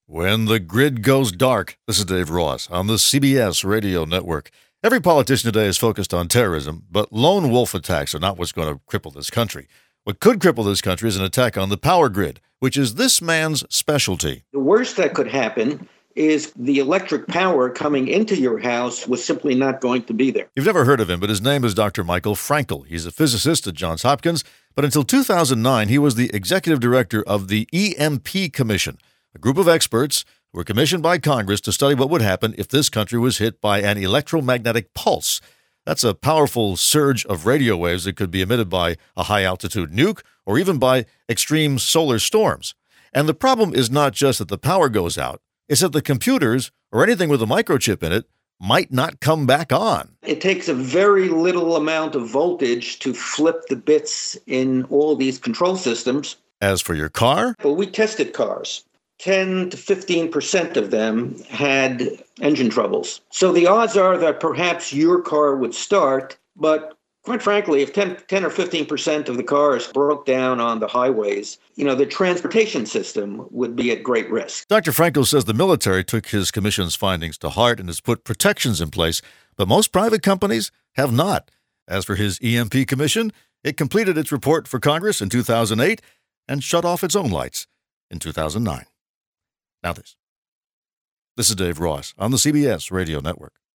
When the grid goes dark. This is Dave Ross on the CBS Radio Network. Every politician today is focused on terrorism, but lone wolf attacks are not what's going to cripple this country. What could cripple this country is an attack on the power grid, which is this man's specialty. The worst that could happen is the electric power coming into your house was simply not going to be there. You've never heard of him, but his name is Dr. Michael Frankel. He's a physicist at Johns Hopkins, but until 2009, he was the executive director of the EMP Commission, a group of experts who were commissioned by Congress to study what would happen if this country was hit by an electromagnetic pulse. That's a powerful surge of radio waves that could be emitted by a high-altitude nuke or even by extreme solar storms. And the problem is not just that the power goes out, it's that the computers or anything with a microchip in it might not come back on. It takes a very little amount of voltage to flip the bits in all these control systems. As for your car? Well, we tested cars. 10 to 15% of them had engine troubles. So the odds are that perhaps your car would start, but quite frankly, if 10 or 15% of the cars broke down on the highways, the transportation system would be at great risk. Dr. Frankel says the military took his commission's findings to heart and has put protections in place, but most private companies have not. As for his EMP commission, it completed its report for Congress in 2008 and shut off its own lights in 2009. Now this. This is Dave Ross on the CBS Radio Network.